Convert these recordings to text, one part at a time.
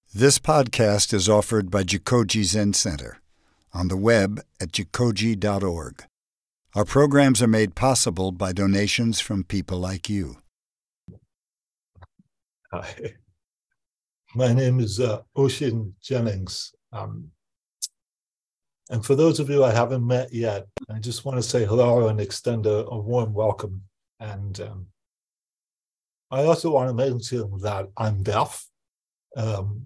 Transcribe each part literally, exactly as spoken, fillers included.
This podcast is offered by Jikoji Zen Center on the web at jikoji dot org. Our programs are made possible by donations from people like you. Hi, my name is uh, Ocean Jennings. Um, and for those of you I haven't met yet, I just want to say hello and extend a, a warm welcome. And um, I also want to mention that I'm deaf. Um,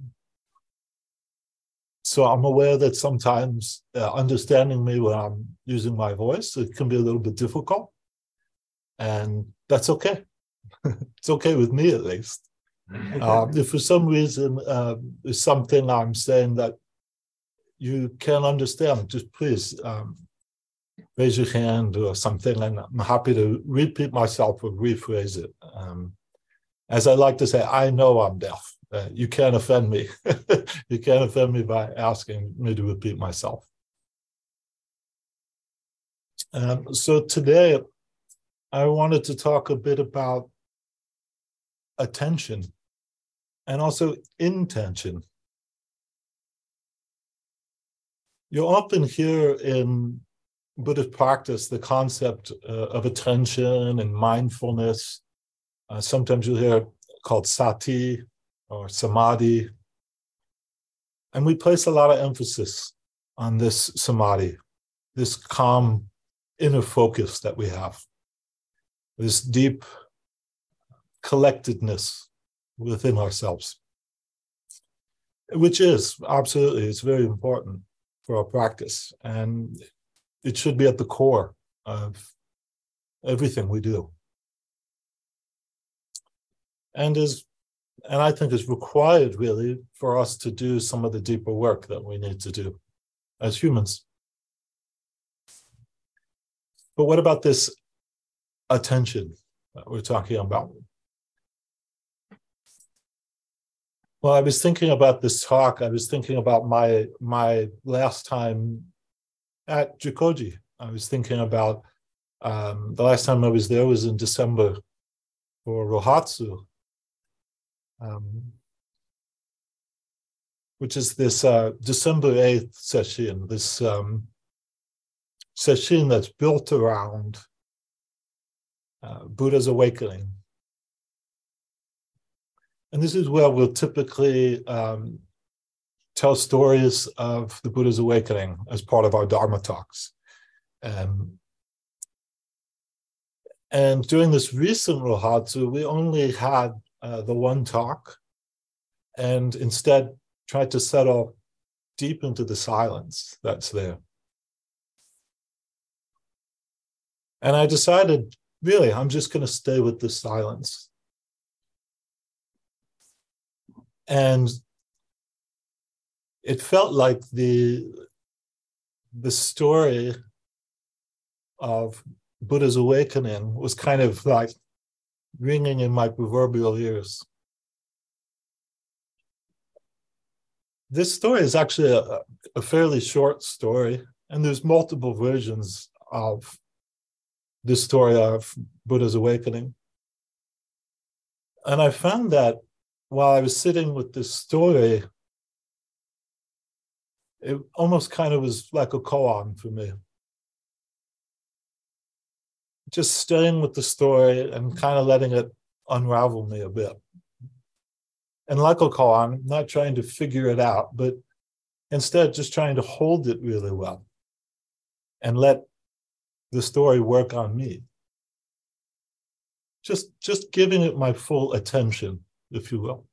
so I'm aware that sometimes uh, understanding me when I'm using my voice, it can be a little bit difficult. And that's okay. It's okay with me, at least. Um, if for some reason uh, there's something I'm saying that you can't understand, just please um, raise your hand or something, and I'm happy to repeat myself or rephrase it. Um, as I like to say, I know I'm deaf. Uh, you can't offend me. You can't offend me by asking me to repeat myself. Um, so today, I wanted to talk a bit about attention and also intention. You often hear in Buddhist practice the concept uh, of attention and mindfulness. Uh, sometimes you'll hear it called sati or samadhi. And we place a lot of emphasis on this samadhi, this calm inner focus that we have, this deep collectedness within ourselves, which is absolutely, it's very important for our practice. And it should be at the core of everything we do. And is, and I think is required really for us to do some of the deeper work that we need to do as humans. But what about this attention that we're talking about? Well, I was thinking about this talk. I was thinking about my my last time at Jikoji. I was thinking about um, the last time I was there was in December for Rohatsu, um, which is this uh, December eighth session, this um, session that's built around uh, Buddha's awakening. And this is where we'll typically um, tell stories of the Buddha's awakening as part of our Dharma talks. Um, and during this recent Rohatsu, we only had uh, the one talk and instead tried to settle deep into the silence that's there. And I decided, really, I'm just going to stay with the silence. And it felt like the, the story of Buddha's awakening was kind of like ringing in my proverbial ears. This story is actually a, a fairly short story, and there's multiple versions of this story of Buddha's awakening. And I found that while I was sitting with this story, it almost kind of was like a koan for me. Just staying with the story and kind of letting it unravel me a bit. And like a koan, I'm not trying to figure it out, but instead just trying to hold it really well and let the story work on me. Just, just giving it my full attention, if you will.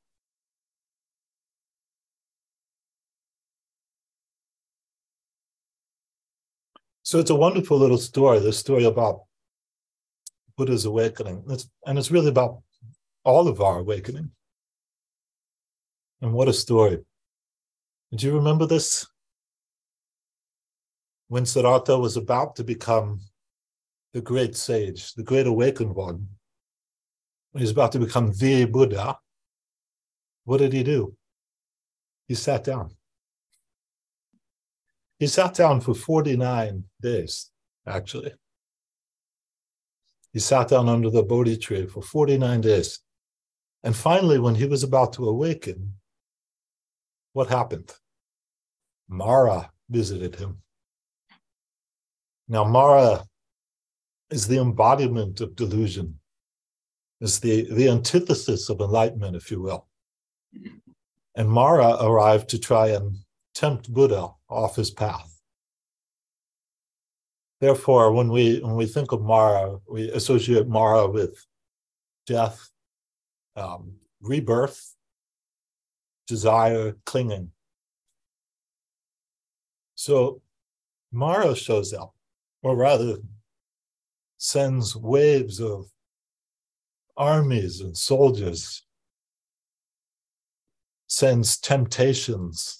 So it's a wonderful little story, this story about Buddha's awakening. It's, and it's really about all of our awakening. And what a story. Do you remember this? When Siddhartha was about to become the great sage, the great awakened one, when he was about to become the Buddha, what did he do? He sat down. He sat down for forty-nine days, actually. He sat down under the Bodhi tree for forty-nine days. And finally, when he was about to awaken, what happened? Mara visited him. Now, Mara is the embodiment of delusion, is the, the antithesis of enlightenment, if you will. And Mara arrived to try and tempt Buddha off his path. Therefore, when we when we think of Mara, we associate Mara with death, um, rebirth, desire, clinging. So Mara shows up, or rather sends waves of armies and soldiers, sends temptations.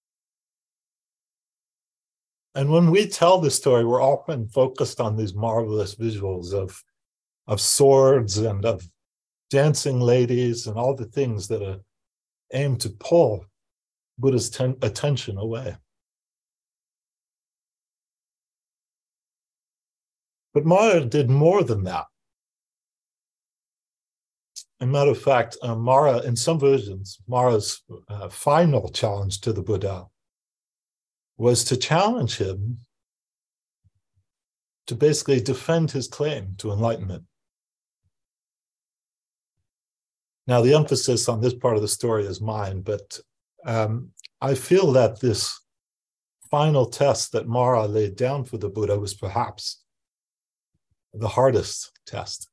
And when we tell this story, we're often focused on these marvelous visuals of, of swords and of dancing ladies and all the things that are aimed to pull Buddha's ten- attention away. But Mara did more than that. As a matter of fact, uh, Mara, in some versions, Mara's uh, final challenge to the Buddha was to challenge him to basically defend his claim to enlightenment. Now, the emphasis on this part of the story is mine, but um, I feel that this final test that Mara laid down for the Buddha was perhaps the hardest test.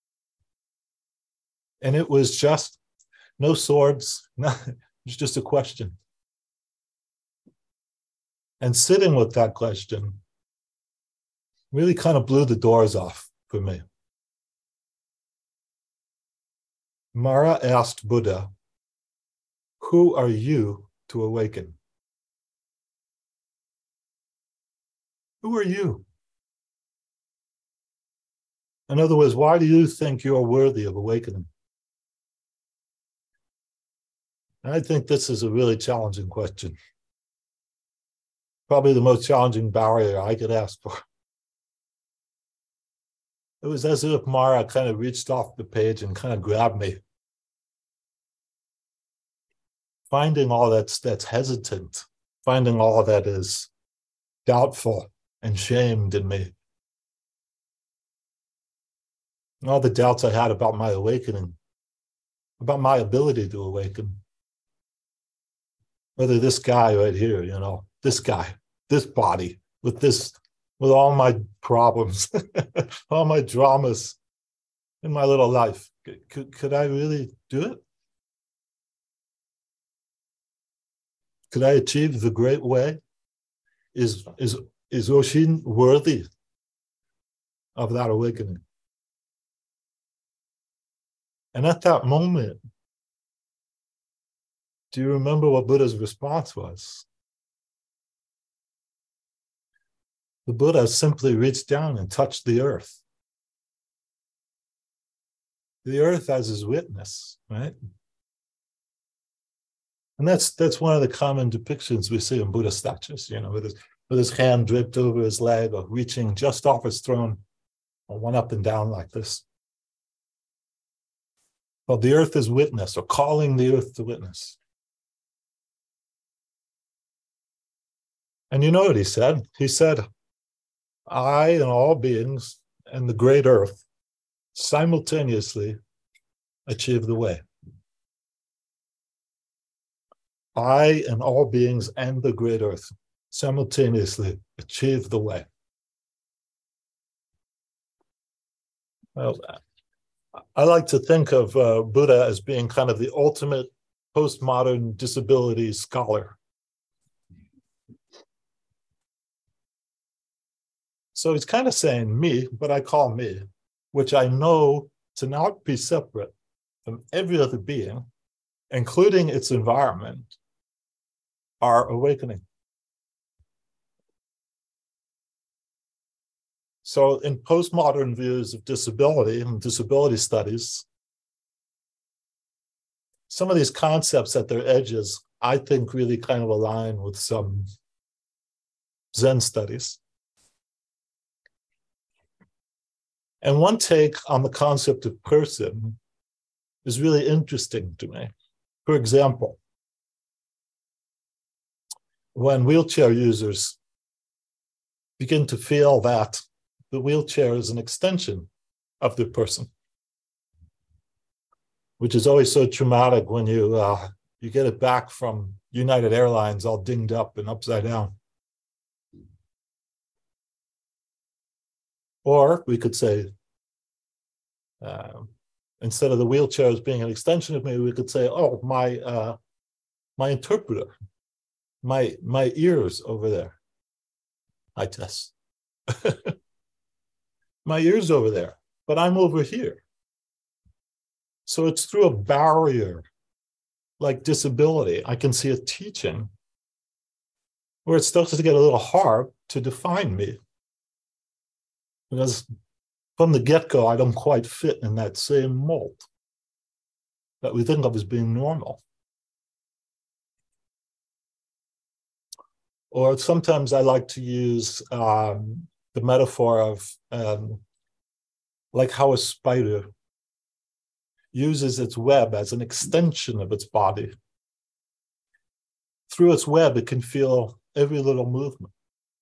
And it was just no swords, no, it was just a question. And sitting with that question really kind of blew the doors off for me. Mara asked Buddha, "Who are you to awaken?" Who are you? In other words, why do you think you're worthy of awakening? And I think this is a really challenging question. Probably the most challenging barrier I could ask for. It was as if Mara kind of reached off the page and kind of grabbed me. Finding all that's, that's hesitant, finding all that is doubtful and shamed in me. And all the doubts I had about my awakening, about my ability to awaken. Whether this guy right here, you know, this guy, this body, with this, with all my problems, all my dramas in my little life, could, could I really do it? Could I achieve the great way? Is, is, is Oshin worthy of that awakening? And at that moment, do you remember what Buddha's response was? The Buddha simply reached down and touched the earth. The earth as his witness, right? And that's that's one of the common depictions we see in Buddha statues, you know, with his, with his hand draped over his leg or reaching just off his throne, or one up and down like this. Well, the earth is witness, or calling the earth to witness. And you know what he said? He said, "I and all beings and the great earth simultaneously achieve the way." I and all beings and the great earth simultaneously achieve the way. Well, I like to think of uh, Buddha as being kind of the ultimate postmodern disability scholar. So he's kind of saying me, what I call me, which I know to not be separate from every other being, including its environment, are awakening. So in postmodern views of disability and disability studies, some of these concepts at their edges, I think, really kind of align with some Zen studies. And one take on the concept of person is really interesting to me. For example, when wheelchair users begin to feel that the wheelchair is an extension of the person, which is always so traumatic when you uh, you get it back from United Airlines all dinged up and upside down. Or we could say, uh, instead of the wheelchair as being an extension of me, we could say, oh, my uh, my interpreter, my my ears over there. Hi, Tess. My ears over there, but I'm over here. So it's through a barrier like disability. I can see a teaching where it starts to get a little hard to define me. Because from the get-go, I don't quite fit in that same mold that we think of as being normal. Or sometimes I like to use um, the metaphor of um, like how a spider uses its web as an extension of its body. Through its web, it can feel every little movement.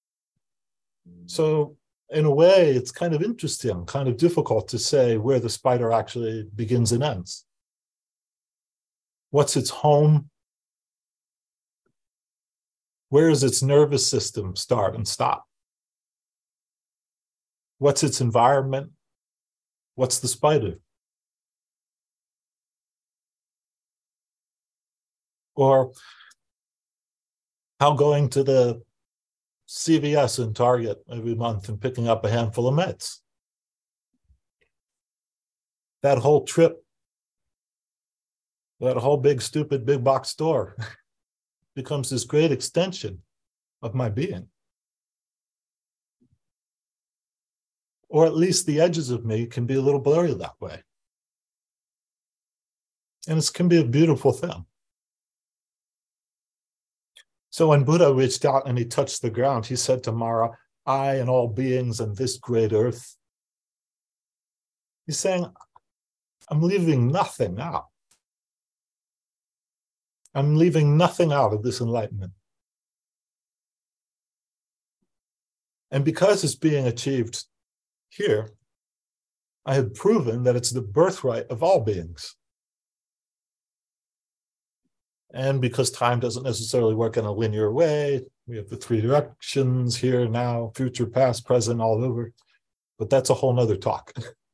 So in a way, it's kind of interesting, kind of difficult to say where the spider actually begins and ends. What's its home? Where does its nervous system start and stop? What's its environment? What's the spider? Or how going to the C V S and Target every month and picking up a handful of meds. That whole trip, that whole big, stupid, big box store becomes this great extension of my being. Or at least the edges of me can be a little blurry that way. And it can be a beautiful thing. So when Buddha reached out and he touched the ground, he said to Mara, I and all beings and this great earth. He's saying, I'm leaving nothing out. I'm leaving nothing out of this enlightenment. And because it's being achieved here, I have proven that it's the birthright of all beings. And because time doesn't necessarily work in a linear way, we have the three directions, here, now, future, past, present, all over. But that's a whole nother talk.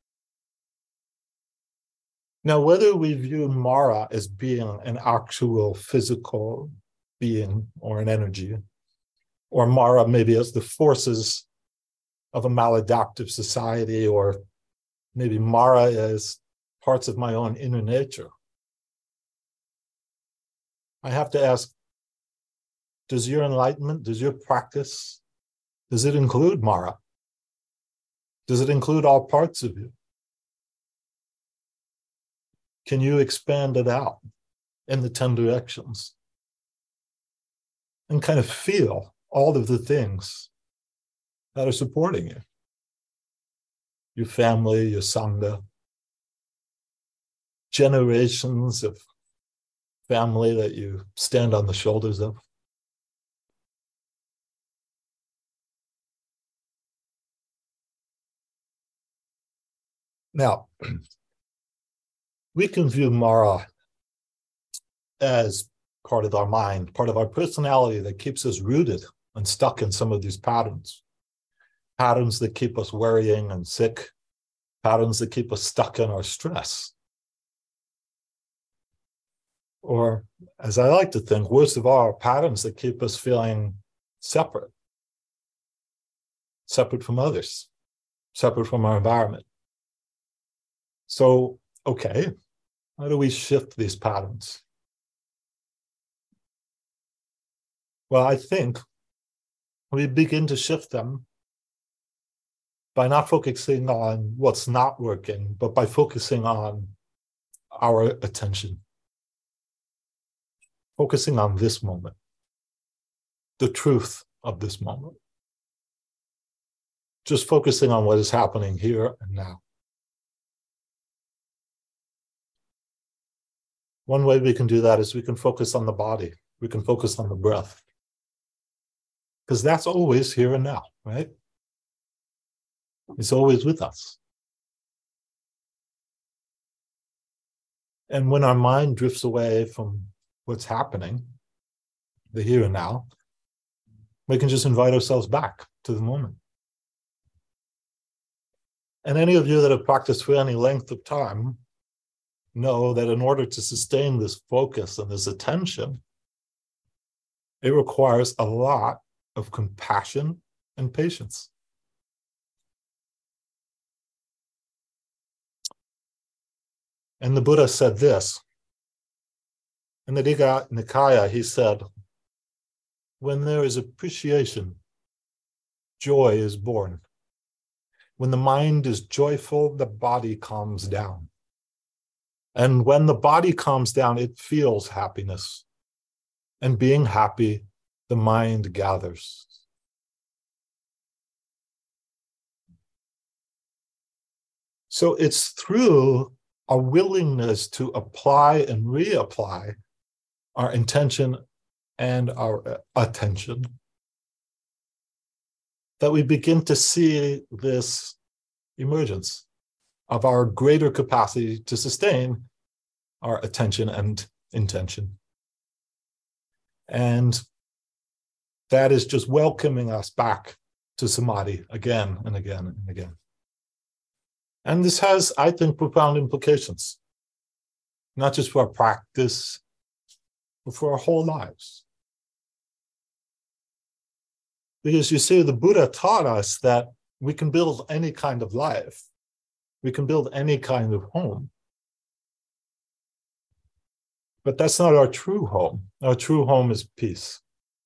Now, whether we view Mara as being an actual physical being or an energy, or Mara maybe as the forces of a maladaptive society, or maybe Mara as parts of my own inner nature, I have to ask, does your enlightenment, does your practice, does it include Mara? Does it include all parts of you? Can you expand it out in the ten directions and kind of feel all of the things that are supporting you? Your family, your Sangha, generations of family that you stand on the shoulders of. Now, we can view Mara as part of our mind, part of our personality that keeps us rooted and stuck in some of these patterns. Patterns that keep us worrying and sick, patterns that keep us stuck in our stress. Or, as I like to think, worst of all, patterns that keep us feeling separate, separate from others, separate from our environment. So, okay, how do we shift these patterns? Well, I think we begin to shift them by not focusing on what's not working, but by focusing on our attention. Focusing on this moment, the truth of this moment. Just focusing on what is happening here and now. One way we can do that is we can focus on the body. We can focus on the breath. because that's always here and now, right? It's always with us. And when our mind drifts away from what's happening, the here and now, we can just invite ourselves back to the moment. And any of you that have practiced for any length of time know that in order to sustain this focus and this attention, it requires a lot of compassion and patience. And the Buddha said this. In the Digha Nikaya, he said, when there is appreciation, joy is born. When the mind is joyful, the body calms down. And when the body calms down, it feels happiness. And being happy, the mind gathers. So it's through a willingness to apply and reapply our intention and our attention that we begin to see this emergence of our greater capacity to sustain our attention and intention. And that is just welcoming us back to samadhi again and again and again. And this has, I think, profound implications, not just for our practice, but for our whole lives. Because you see, the Buddha taught us that we can build any kind of life. We can build any kind of home. But that's not our true home. Our true home is peace.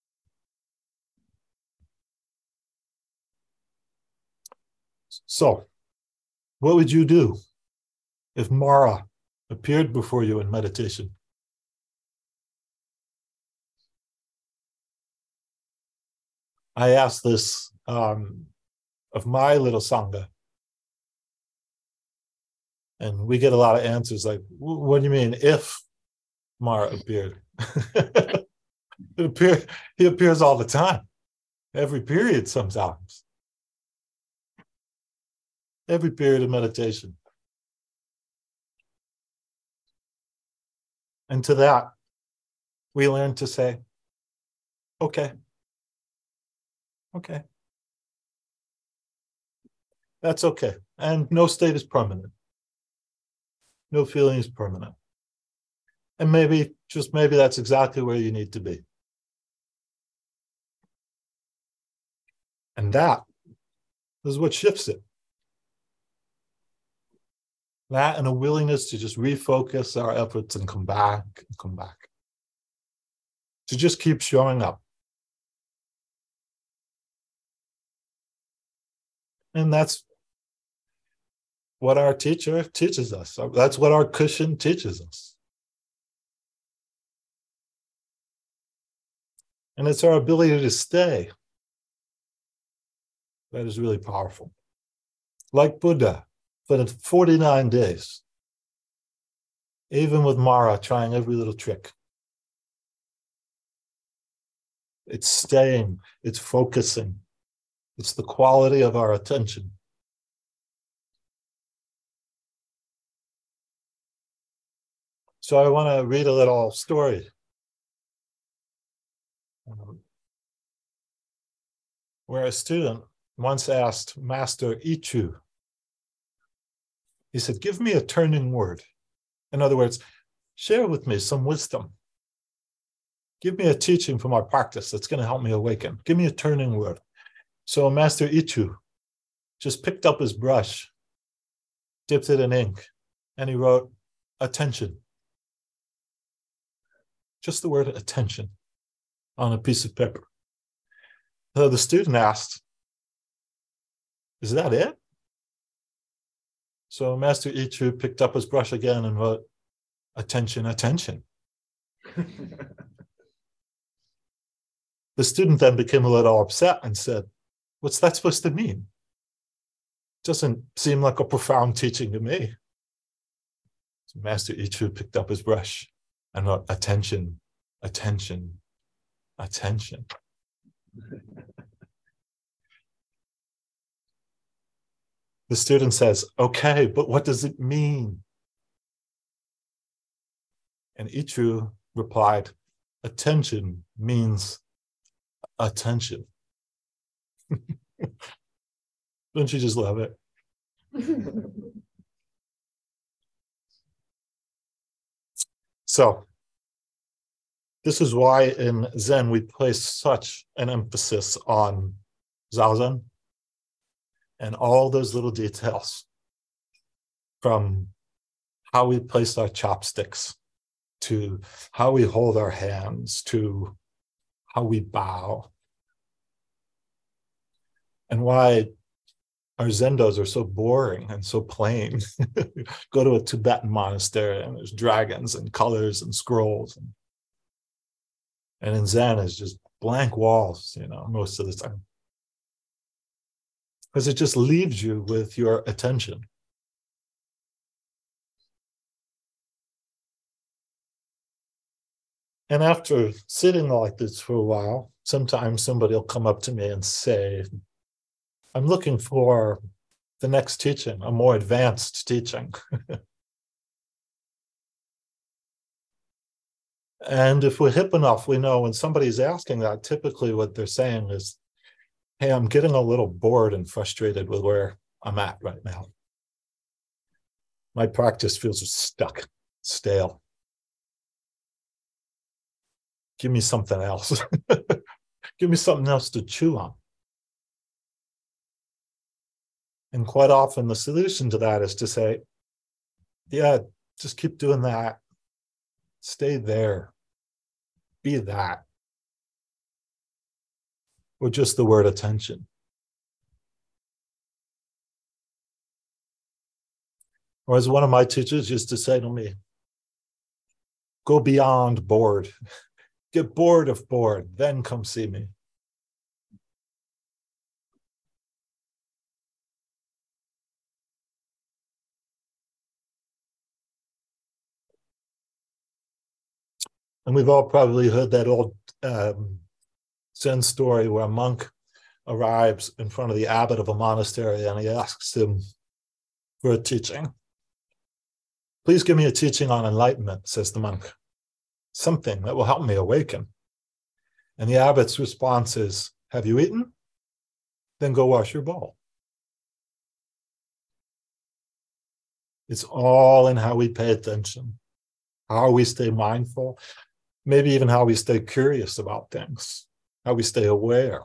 So, what would you do if Mara appeared before you in meditation? I asked this um, of my little Sangha. And we get a lot of answers like, what do you mean if Mara appeared? it appear, he appears all the time, every period sometimes. Every period of meditation. And to that, we learn to say, okay, okay. That's okay. And no state is permanent. No feeling is permanent. And maybe, just maybe that's exactly where you need to be. And that is what shifts it. That and a willingness to just refocus our efforts and come back and come back. To just keep showing up. And that's what our teacher teaches us. That's what our cushion teaches us. And it's our ability to stay that is really powerful. Like Buddha, for forty-nine days, even with Mara trying every little trick. It's staying, it's focusing, it's the quality of our attention. So I want to read a little story. Um, where a student once asked Master Ichu, he said, give me a turning word. In other words, share with me some wisdom. Give me a teaching from our practice that's going to help me awaken. Give me a turning word. So Master Ichu just picked up his brush, dipped it in ink, and he wrote, attention. Just the word attention on a piece of paper. So the student asked, is that it? So Master Ichu picked up his brush again and wrote, attention, attention. The student then became a little upset and said, what's that supposed to mean? Doesn't seem like a profound teaching to me. So Master Ichu picked up his brush and wrote, attention, attention, attention. The student says, okay, but what does it mean? And Ichiru replied, attention means attention. Don't you just love it? So, this is why in Zen we place such an emphasis on Zazen and all those little details, from how we place our chopsticks to how we hold our hands to how we bow, and why our zendos are so boring and so plain. Go to a Tibetan monastery and there's dragons and colors and scrolls. And, and in Zen, it's just blank walls, you know, most of the time. Because it just leaves you with your attention. And after sitting like this for a while, sometimes somebody will come up to me and say, I'm looking for the next teaching, a more advanced teaching. And if we're hip enough, we know when somebody's asking that, typically what they're saying is, hey, I'm getting a little bored and frustrated with where I'm at right now. My practice feels stuck, stale. Give me something else. Give me something else to chew on. And quite often the solution to that is to say, yeah, just keep doing that. Stay there. Be that. Or just the word attention. Or as one of my teachers used to say to me, go beyond bored. Get bored of bored, then come see me. And we've all probably heard that old um, Zen story where a monk arrives in front of the abbot of a monastery and he asks him for a teaching. Please give me a teaching on enlightenment, says the monk. Something that will help me awaken. And the abbot's response is, have you eaten? Then go wash your bowl. It's all in how we pay attention, how we stay mindful, maybe even how we stay curious about things, how we stay aware.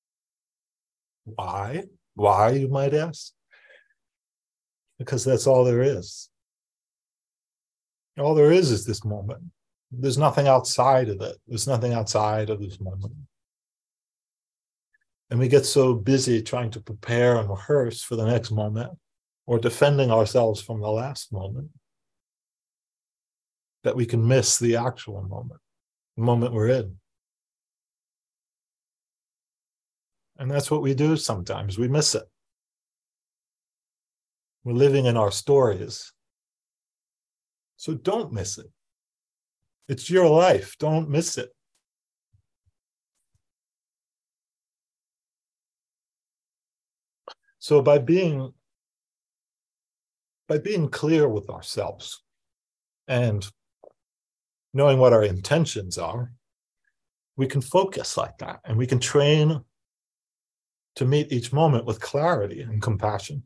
Why? Why, you might ask? Because that's all there is. All there is is this moment. There's nothing outside of it. There's nothing outside of this moment. And we get so busy trying to prepare and rehearse for the next moment or defending ourselves from the last moment that we can miss the actual moment, the moment we're in. And that's what we do sometimes. We miss it. We're living in our stories. So don't miss it. It's your life. Don't miss it. So by being, by being clear with ourselves and knowing what our intentions are, we can focus like that and we can train to meet each moment with clarity and compassion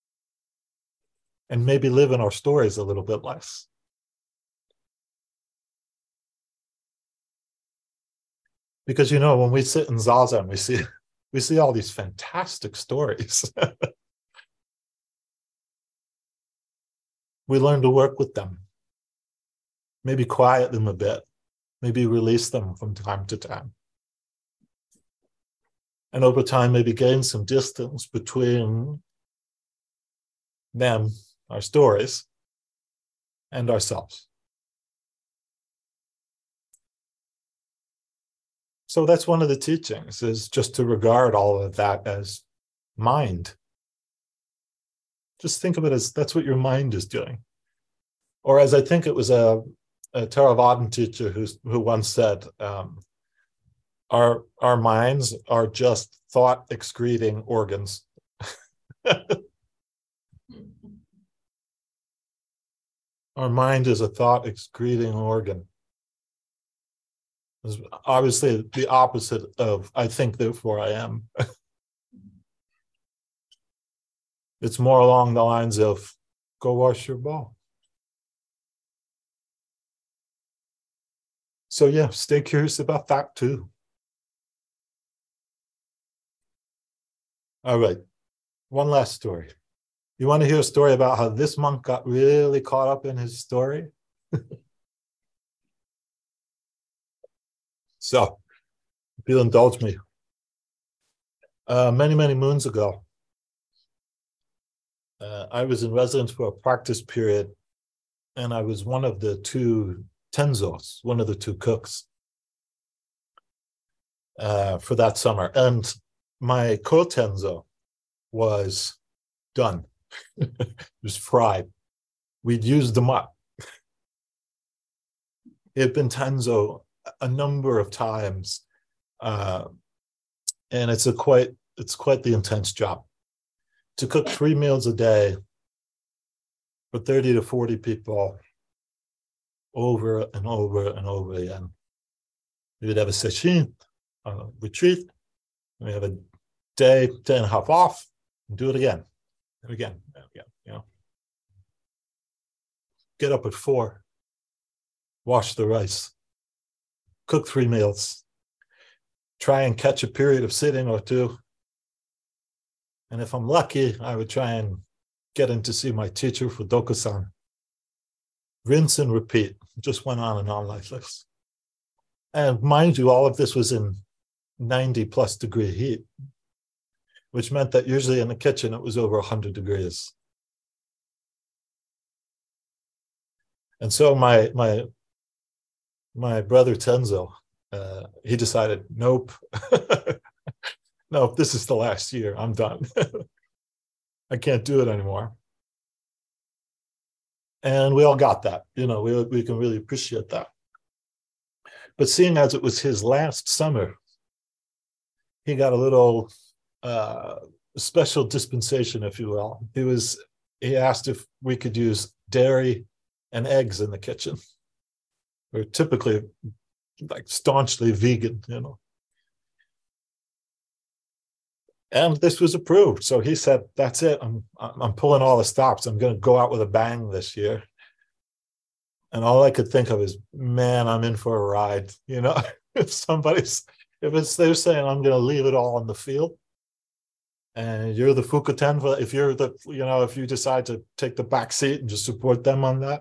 and maybe live in our stories a little bit less. Because, you know, when we sit in Zazen, we see, we see all these fantastic stories. We learn to work with them, maybe quiet them a bit, maybe release them from time to time. And over time, maybe gain some distance between them, our stories, and ourselves. So that's one of the teachings, is just to regard all of that as mind. Just think of it as that's what your mind is doing. Or as I think it was a, a Theravadan teacher who's, who once said, um, Our, our minds are just thought excreting organs. Our mind is a thought excreting organ. It's obviously the opposite of I think, therefore I am. It's more along the lines of go wash your ball. So yeah, stay curious about that too. All right, one last story. You want to hear a story about how this monk got really caught up in his story? So, if you'll indulge me. Uh, many, many moons ago, uh, I was in residence for a practice period, and I was one of the two tenzos, one of the two cooks uh, for that summer. And my ko-tenzo was done. It was fried. We'd used them up. It had been tenzo a number of times, uh, and it's a quite it's quite the intense job to cook three meals a day for thirty to forty people over and over and over again. We would have a session, a retreat. We have a day, day and a half off, and do it again. And again, and again, you know. Get up at four, wash the rice, cook three meals, try and catch a period of sitting or two. And if I'm lucky, I would try and get in to see my teacher for Dokusan. Rinse and repeat. It just went on and on like this. And mind you, all of this was in ninety plus degree heat, which meant that usually in the kitchen it was over one hundred degrees. And so my my my brother Tenzo, uh, he decided, nope, nope, this is the last year. I'm done. I can't do it anymore. And we all got that. You know, we we can really appreciate that. But seeing as it was his last summer, he got a little uh, special dispensation, if you will. He was he asked if we could use dairy and eggs in the kitchen. We're typically like staunchly vegan, you know. And this was approved. So he said, that's it. I'm I'm pulling all the stops. I'm going to go out with a bang this year. And all I could think of is, man, I'm in for a ride. You know, if somebody's, if it's they're saying I'm going to leave it all on the field, and you're the Fukuten, if you're the, you know, if you decide to take the back seat and just support them on that.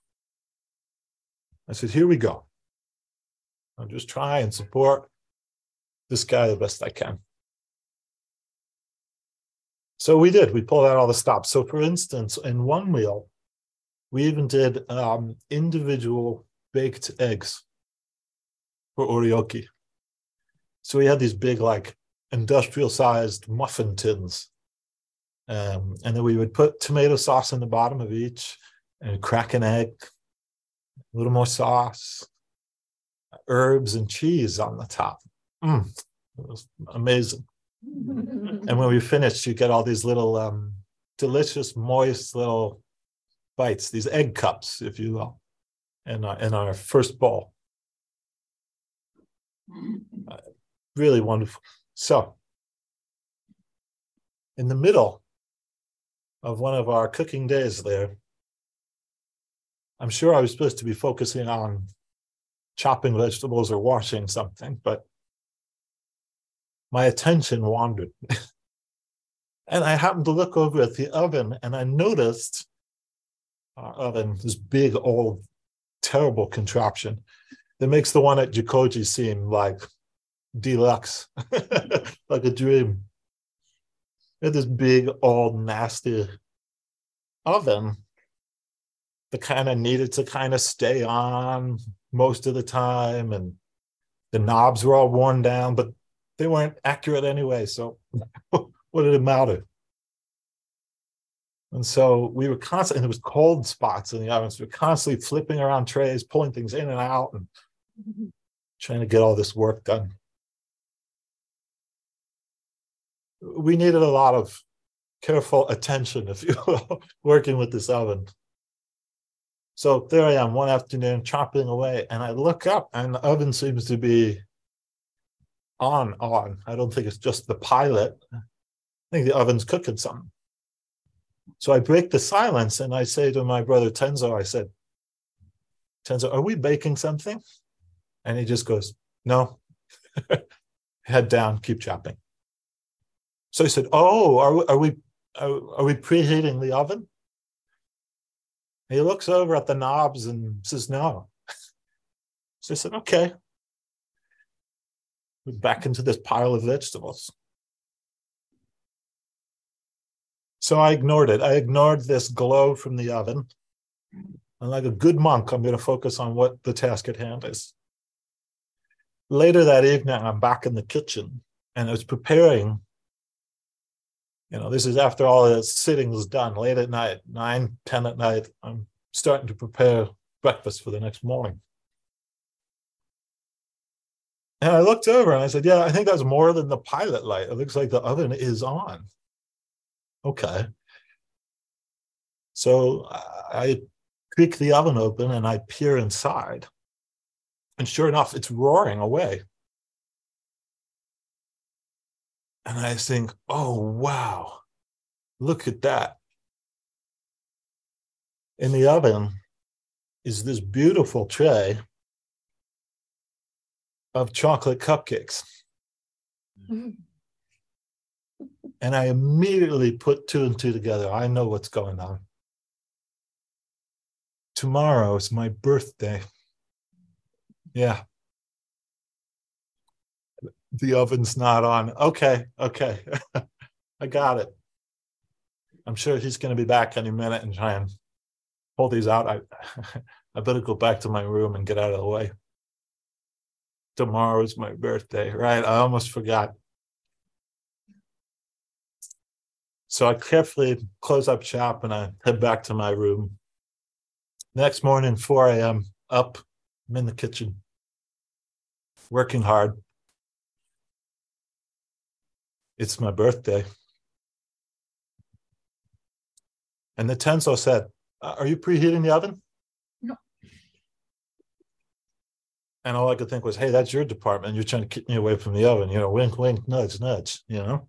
I said, here we go. I'll just try and support this guy the best I can. So we did. We pulled out all the stops. So for instance, in one meal, we even did um, individual baked eggs for oryoki. So we had these big, like, industrial-sized muffin tins. Um, and then we would put tomato sauce in the bottom of each and crack an egg, a little more sauce, herbs and cheese on the top. Mm, it was amazing. And when we finished, you get all these little um, delicious, moist little bites, these egg cups, if you will, in our, in our first bowl. Uh, really wonderful. So, in the middle of one of our cooking days there, I'm sure I was supposed to be focusing on chopping vegetables or washing something, but my attention wandered. And I happened to look over at the oven, and I noticed our oven, this big, old, terrible contraption that makes the one at Jikoji seem like deluxe, like a dream. We had this big, old, nasty oven that kind of needed to kind of stay on most of the time, and the knobs were all worn down, but they weren't accurate anyway, so what did it matter? And so we were constantly, and there was cold spots in the oven, so we were constantly flipping around trays, pulling things in and out, and trying to get all this work done. we needed a lot of careful attention, if you will, working with this oven. So there I am one afternoon chopping away, and I look up and the oven seems to be on, on. I don't think it's just the pilot. I think the oven's cooking something. So I break the silence and I say to my brother Tenzo, I said, Tenzo, are we baking something? And he just goes, no. Head down, keep chopping. So he said, oh, are we, are we, are, are we preheating the oven? And he looks over at the knobs and says, no. So I said, okay. We're back into this pile of vegetables. So I ignored it. I ignored this glow from the oven. And like a good monk, I'm going to focus on what the task at hand is. Later that evening, I'm back in the kitchen and I was preparing. You know, this is after all the sitting was done, late at night, nine, ten at night. I'm starting to prepare breakfast for the next morning. And I looked over and I said, yeah, I think that's more than the pilot light. It looks like the oven is on. Okay. So I creak the oven open and I peer inside. And sure enough, it's roaring away. And I think, oh, wow, look at that. In the oven is this beautiful tray of chocolate cupcakes. Mm-hmm. And I immediately put two and two together. I know what's going on. Tomorrow is my birthday. Yeah. The oven's not on. Okay, okay. I got it. I'm sure he's going to be back any minute and try and pull these out. I, I better go back to my room and get out of the way. Tomorrow's my birthday, right? I almost forgot. So I carefully close up shop and I head back to my room. Next morning, four a.m., up, I'm in the kitchen, working hard. It's my birthday. And the Tenzo said, are you preheating the oven? No. And all I could think was, hey, that's your department. You're trying to keep me away from the oven. You know, wink, wink, nudge, nudge, you know?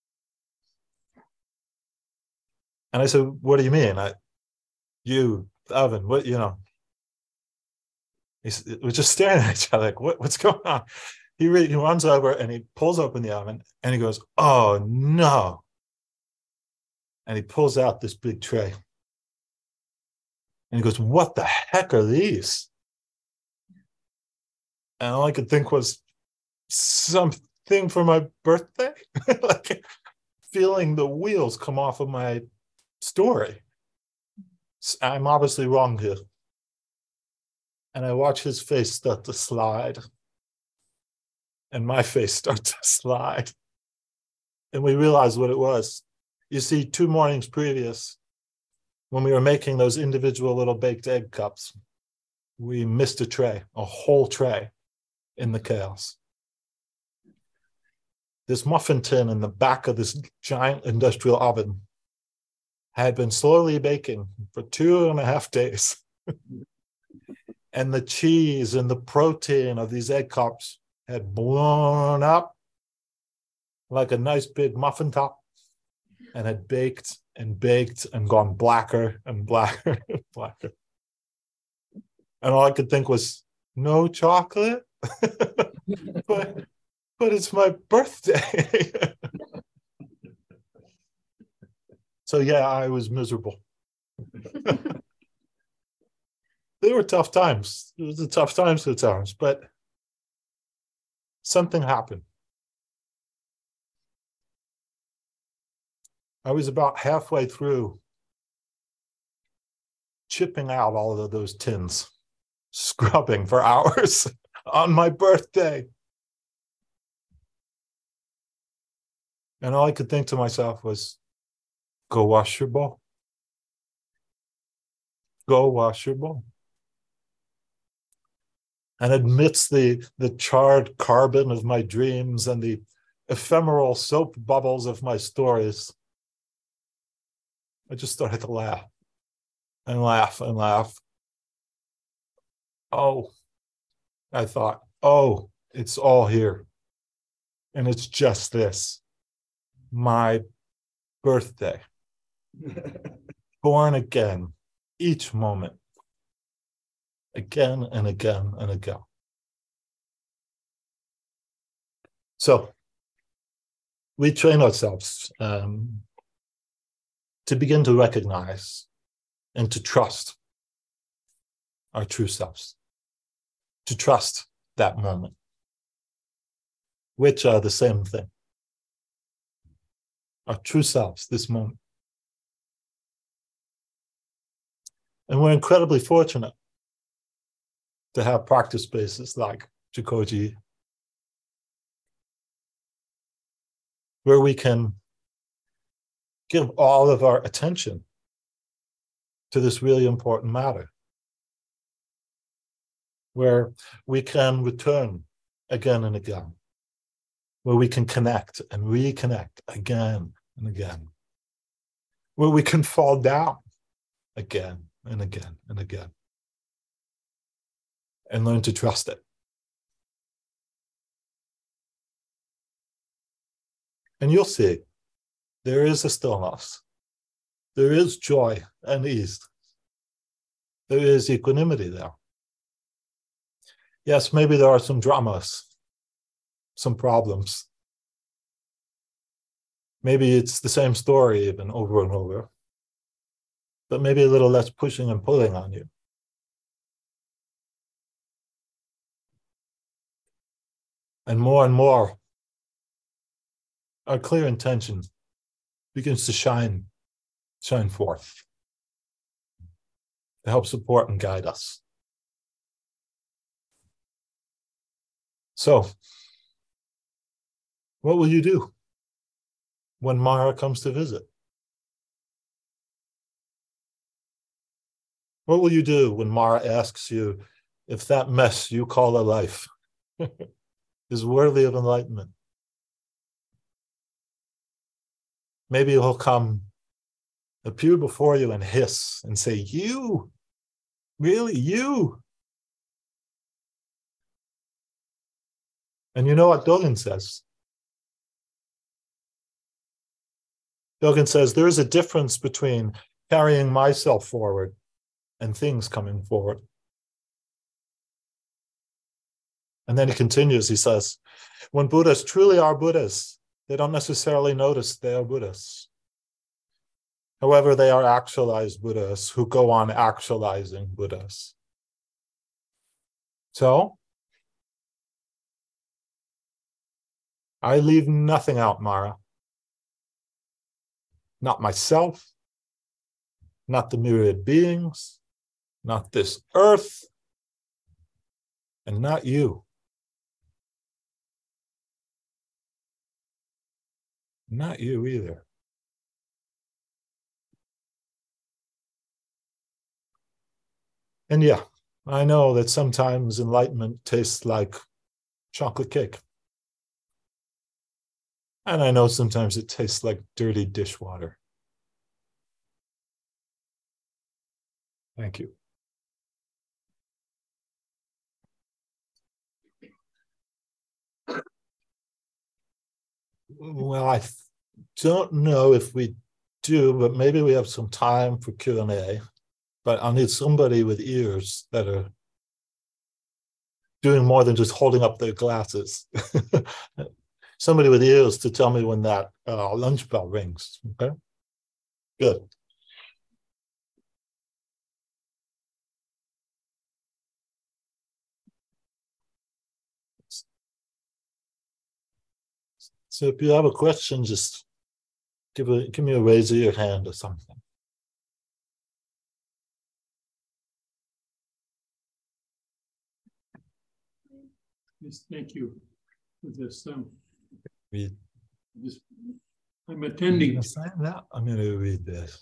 And I said, what do you mean? I, you, the oven, what, you know? He was just staring at each other like, what, what's going on? He, really, he runs over and he pulls open the oven and he goes, oh, no. And he pulls out this big tray. And he goes, what the heck are these? And all I could think was something for my birthday? Like feeling the wheels come off of my story. I'm obviously wrong here. And I watch his face start to slide. And my face starts to slide. And we realized what it was. You see, two mornings previous, when we were making those individual little baked egg cups, we missed a tray, a whole tray in the chaos. This muffin tin in the back of this giant industrial oven had been slowly baking for two and a half days. And the cheese and the protein of these egg cups had blown up like a nice big muffin top and had baked and baked and gone blacker and blacker and blacker. And all I could think was, no chocolate? but, but it's my birthday. So yeah, I was miserable. They were tough times. It was a tough times at times, but something happened. I was about halfway through chipping out all of those tins, scrubbing for hours on my birthday. And all I could think to myself was, go wash your bowl. Go wash your bowl. And amidst the, the charred carbon of my dreams and the ephemeral soap bubbles of my stories, I just started to laugh and laugh and laugh. Oh, I thought, oh, it's all here. And it's just this, my birthday. Born again, each moment, again and again and again. So we train ourselves um, to begin to recognize and to trust our true selves, to trust that moment, which are the same thing. Our true selves, this moment. And we're incredibly fortunate to have practice spaces like Jikoji, where we can give all of our attention to this really important matter, where we can return again and again, where we can connect and reconnect again and again, where we can fall down again and again and again, and learn to trust it. And you'll see, there is a stillness. There is joy and ease. There is equanimity there. Yes, maybe there are some dramas, some problems. Maybe it's the same story even over and over, but maybe a little less pushing and pulling on you. And more and more, our clear intention begins to shine, shine forth to help support and guide us. So, what will you do when Mara comes to visit? What will you do when Mara asks you if that mess you call a life is worthy of enlightenment? Maybe he'll come, appear before you and hiss and say, you? Really, you? And you know what Dogen says? Dogen says there is a difference between carrying myself forward and things coming forward. And then he continues, he says, when Buddhas truly are Buddhas, they don't necessarily notice they are Buddhas. However, they are actualized Buddhas who go on actualizing Buddhas. So, I leave nothing out, Mara. Not myself, not the myriad beings, not this earth, and not you. Not you either. And yeah, I know that sometimes enlightenment tastes like chocolate cake. And I know sometimes it tastes like dirty dishwater. Thank you. Well, I don't know if we do, but maybe we have some time for Q and A. But I'll need somebody with ears that are doing more than just holding up their glasses. Somebody with ears to tell me when that uh, lunch bell rings, okay? Good. So if you have a question, just give, a, give me a raise of your hand or something. Yes, thank you for this. Um, Read. this I'm attending. That? I'm going to read this.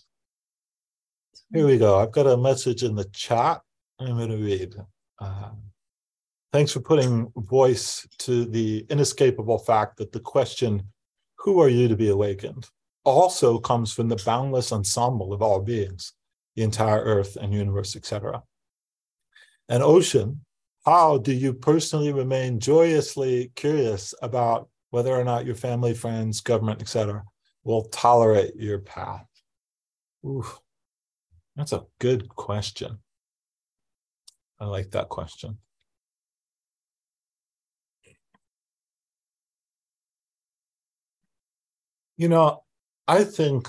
Here we go. I've got a message in the chat. I'm going to read. Uh, thanks for putting voice to the inescapable fact that the question, who are you to be awakened, also comes from the boundless ensemble of all beings, the entire earth and universe, et cetera. And Ocean, how do you personally remain joyously curious about whether or not your family, friends, government, et cetera, will tolerate your path? Ooh, that's a good question. I like that question. You know, I think,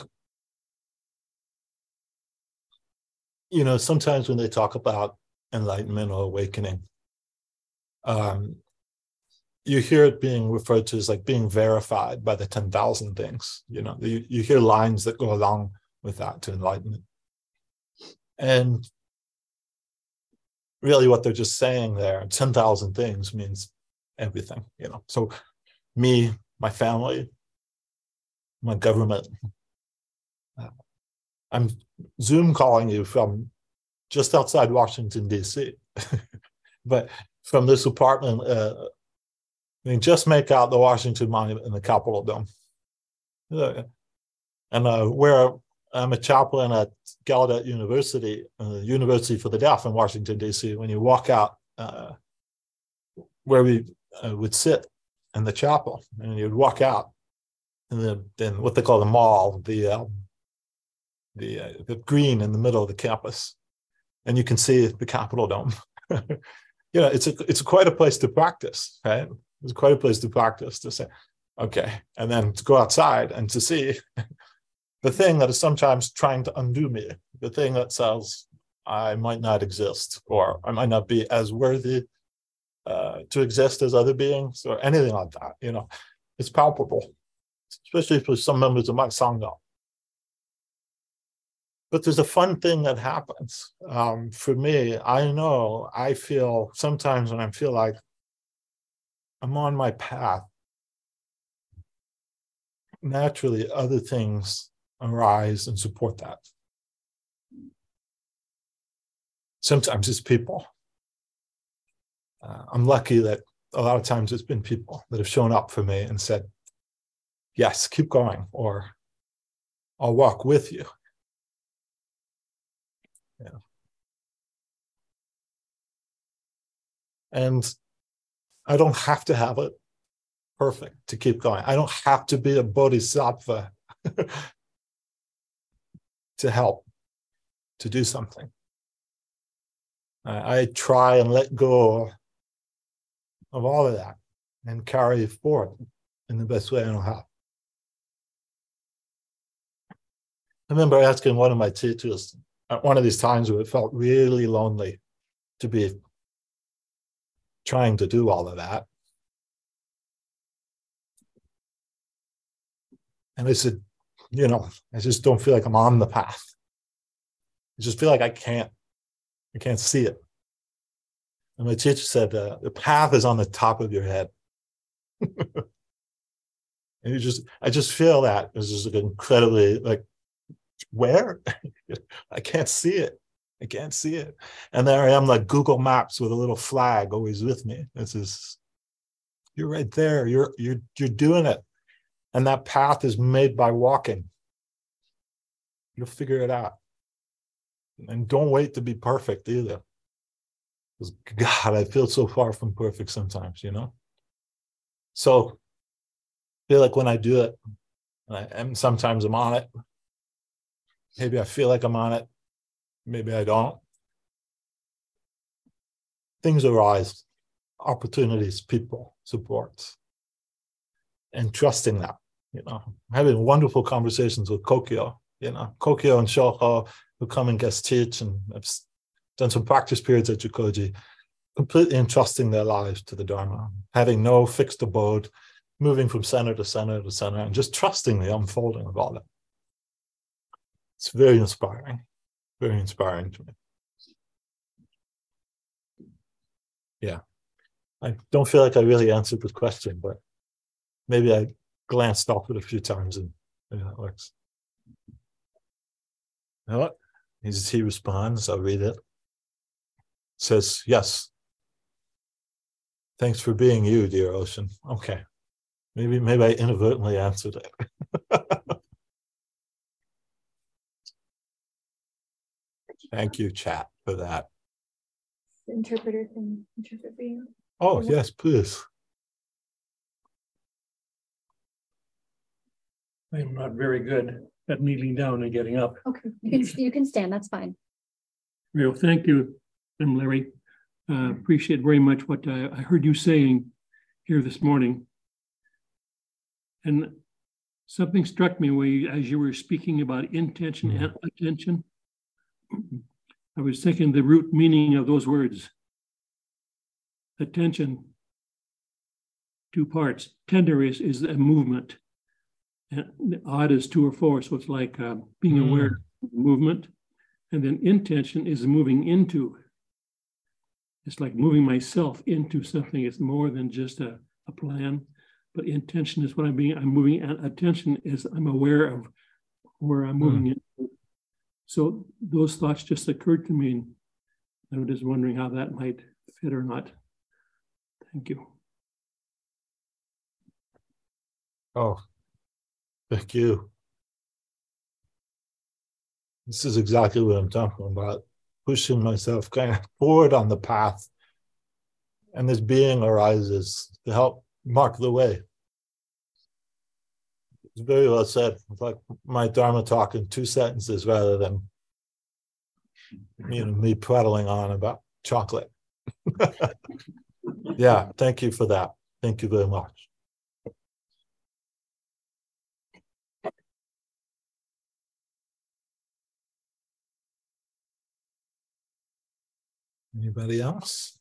you know, sometimes when they talk about enlightenment or awakening, um, you hear it being referred to as like being verified by the ten thousand things. You know, you, you hear lines that go along with that to enlightenment. And really what they're just saying there, ten thousand things means everything, you know. So me, my family, my government. Uh, I'm Zoom calling you from just outside Washington, D C But from this apartment, uh, I mean, just make out the Washington Monument and the Capitol Dome. Uh, and uh, where I'm a chaplain at Gallaudet University, uh, University for the Deaf in Washington, D C When you walk out uh, where we uh, would sit in the chapel, and you'd walk out, and then, then what they call the mall, the um, the uh, the green in the middle of the campus, and you can see the Capitol Dome. You know, it's a it's quite a place to practice, right? It's quite a place to practice to say, okay, and then to go outside and to see the thing that is sometimes trying to undo me, the thing that says I might not exist, or I might not be as worthy uh, to exist as other beings, or anything like that. You know, it's palpable, especially for some members of my Sangha. But there's a fun thing that happens. Um, for me, I know, I feel sometimes when I feel like I'm on my path, naturally other things arise and support that. Sometimes it's people. Uh, I'm lucky that a lot of times it's been people that have shown up for me and said, yes, keep going, or I'll walk with you. Yeah. And I don't have to have it perfect to keep going. I don't have to be a bodhisattva to help, to do something. I, I try and let go of all of that and carry it forward in the best way I know how. I remember asking one of my teachers at one of these times where it felt really lonely to be trying to do all of that. And I said, you know, I just don't feel like I'm on the path. I just feel like I can't, I can't see it. And my teacher said, uh, the path is on the top of your head. And you just, I just feel that it's just like incredibly like, where? I can't see it. I can't see it. And there I am, like Google Maps with a little flag always with me. This is, you're right there. You're you're you're doing it. And that path is made by walking. You'll figure it out. And don't wait to be perfect either. Because God, I feel so far from perfect sometimes, you know? So I feel like when I do it, and, I, and sometimes I'm on it, maybe I feel like I'm on it, maybe I don't. Things arise, opportunities, people, supports, and trusting that, you know. Having wonderful conversations with Kokyo, you know, Kokyo and Shoho, who come and guest teach, and I've done some practice periods at Jikoji, completely entrusting their lives to the Dharma, having no fixed abode, moving from center to center to center, and just trusting the unfolding of all that. It's very inspiring, very inspiring to me. Yeah, I don't feel like I really answered the question, but maybe I glanced off it a few times and maybe that works. You know what? As he responds, I'll read it. It says, yes, Thanks for being you, dear Ocean. Okay. Maybe, maybe I inadvertently answered it. Thank you, chat, for that. The interpreter can interpret for you. Oh, yes, please. I'm not very good at kneeling down and getting up. Okay, you can, you can stand, that's fine. Well, thank you, I'm Larry. Uh, appreciate very much what I, I heard you saying here this morning. And something struck me when you, as you were speaking about intention mm. and attention. I was thinking the root meaning of those words. Attention, two parts. Tender is, is a movement. And odd is two or four, so it's like uh, being mm. aware of movement. And then intention is moving into. It's like moving myself into something. It's more than just a, a plan, but intention is what I'm being, I'm moving, and attention is I'm aware of where I'm moving mm. into. So those thoughts just occurred to me, and I was just wondering how that might fit or not. Thank you. Oh, thank you. This is exactly what I'm talking about. Pushing myself kind of forward on the path. And this being arises to help mark the way. It's very well said. It's like my Dharma talk in two sentences rather than you know, me prattling on about chocolate. Yeah, thank you for that. Thank you very much. Anybody else?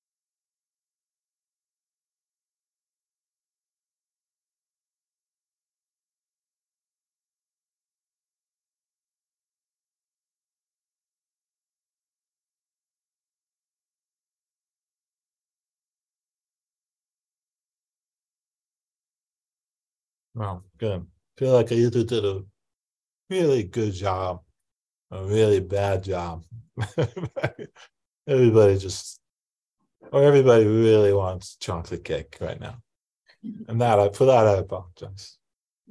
Well, good. I feel like I either did a really good job, a really bad job. Everybody just, or everybody really wants chocolate cake right now. And that, I, for that, I apologize.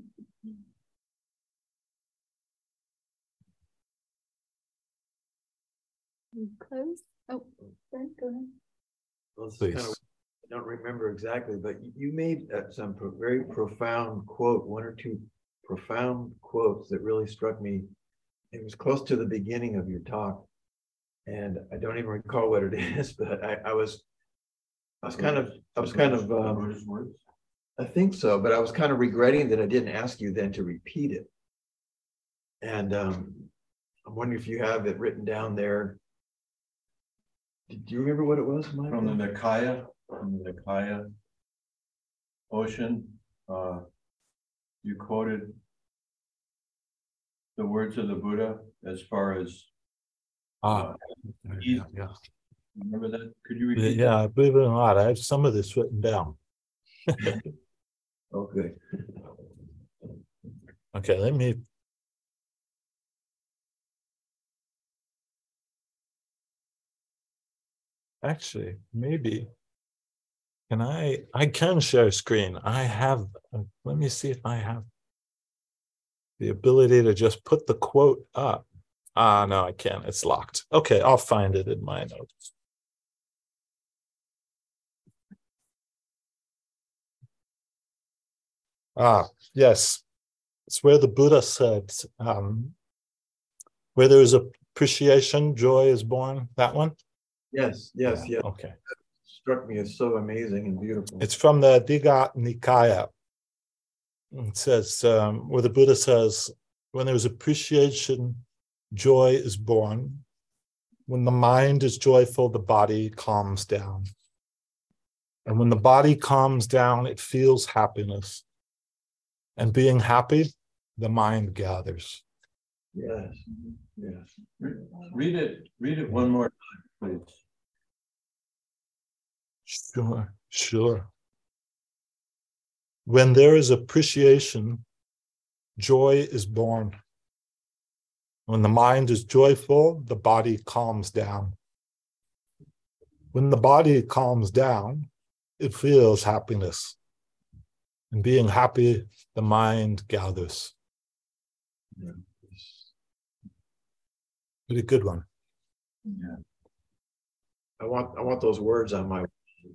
Close. Oh, Ben, go ahead. Well, Please. Kind of, I don't remember exactly, but you made uh, some pro very profound quote, one or two profound quotes that really struck me. It was close to the beginning of your talk, and I don't even recall what it is, but I, I was, I was kind of, I was kind of, um, I think so, but I was kind of regretting that I didn't ask you then to repeat it. And um, I'm wondering if you have it written down there. Do you remember what it was, Mike? From the Nikaya, from the Nikaya Ocean, uh, you quoted the words of the Buddha as far as Ah, uh, yeah, yeah. Remember that? Could you repeat? Yeah, that? Believe it or not, I have some of this written down. Okay. Okay, let me. Actually, maybe. Can I? I can share screen. I have. Uh, let me see if I have the ability to just put the quote up. Ah, no, I can't. It's locked. Okay, I'll find it in my notes. Ah, yes. It's where the Buddha said, um, where there is appreciation, joy is born. That one? Yes, yes, yeah. yes. Okay. Struck me as so amazing and beautiful. It's from the Digha Nikaya. It says, um, where the Buddha says, when there's appreciation, joy is born. When the mind is joyful, the body calms down. And when the body calms down, it feels happiness. And being happy, the mind gathers. Yes, yes. Read it, read it one more time, please. Sure, sure. When there is appreciation, joy is born. When the mind is joyful, the body calms down. When the body calms down, it feels happiness. And being happy, the mind gathers. Yeah. Pretty good one. Yeah. I want I want those words on my.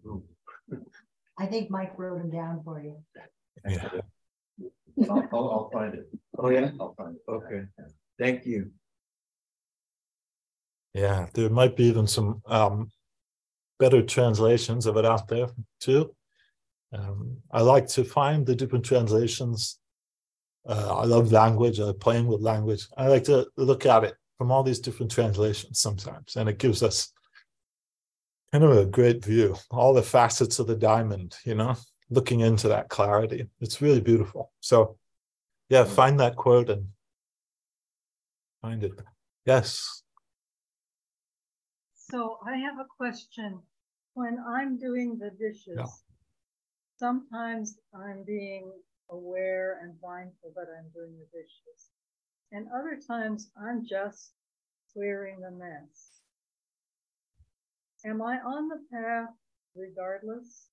I think Mike wrote them down for you. Yeah. I'll, I'll, I'll find it. Oh yeah. I'll find it. Okay. Thank you. Yeah, there might be even some um, better translations of it out there too. Um, I like to find the different translations. Uh, I love language. I like playing with language. I like to look at it from all these different translations sometimes, and it gives us kind of a great view, all the facets of the diamond, you know, looking into that clarity. It's really beautiful. So, yeah, find that quote and find it. Yes. So I have a question. When I'm doing the dishes, Yeah. sometimes I'm being aware and mindful that I'm doing the dishes. And other times I'm just clearing the mess. Am I on the path regardless?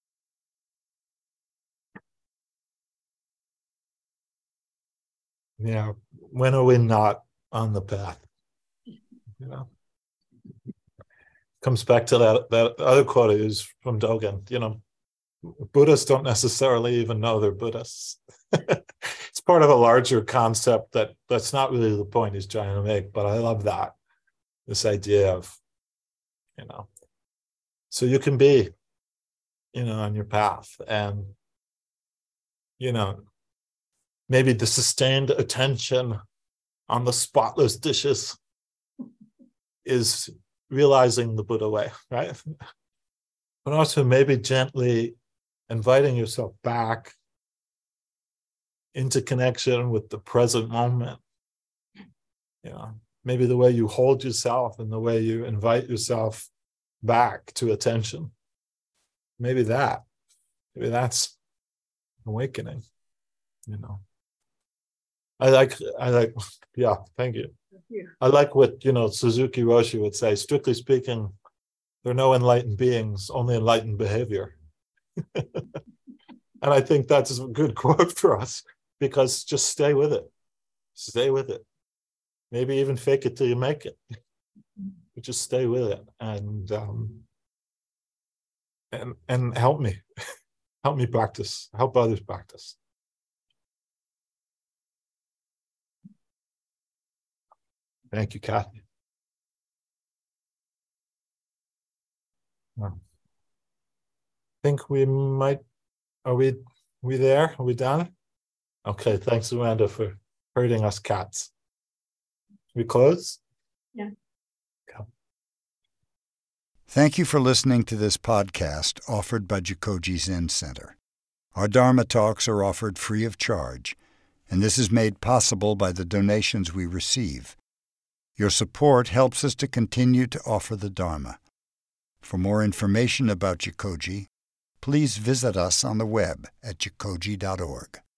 Yeah. When are we not on the path? You know, comes back to that that other quote is from Dogen. You know, Buddhists don't necessarily even know they're Buddhists. It's part of a larger concept that that's not really the point he's trying to make. But I love that, this idea of, you know, so you can be, you know, on your path, and, you know, maybe the sustained attention on the spotless dishes is realizing the Buddha way, right? But also maybe gently inviting yourself back into connection with the present moment. You know, maybe the way you hold yourself and the way you invite yourself back to attention. Maybe that, maybe that's awakening, you know. I like, I like, yeah, thank you. Thank you. I like what, you know, Suzuki Roshi would say, strictly speaking, there are no enlightened beings, only enlightened behavior. And I think that's a good quote for us, because just stay with it. Stay with it. Maybe even fake it till you make it. But just stay with it, and um, and and help me. Help me practice. Help others practice. Thank you, Kathy. Well, I think we might, are we, we there? Are we done? Okay, thanks, Amanda, for herding us cats. We close? Yeah. Okay. Thank you for listening to this podcast offered by Jikoji Zen Center. Our Dharma talks are offered free of charge, and this is made possible by the donations we receive. Your support helps us to continue to offer the Dharma. For more information about Jikoji, please visit us on the web at jikoji dot org.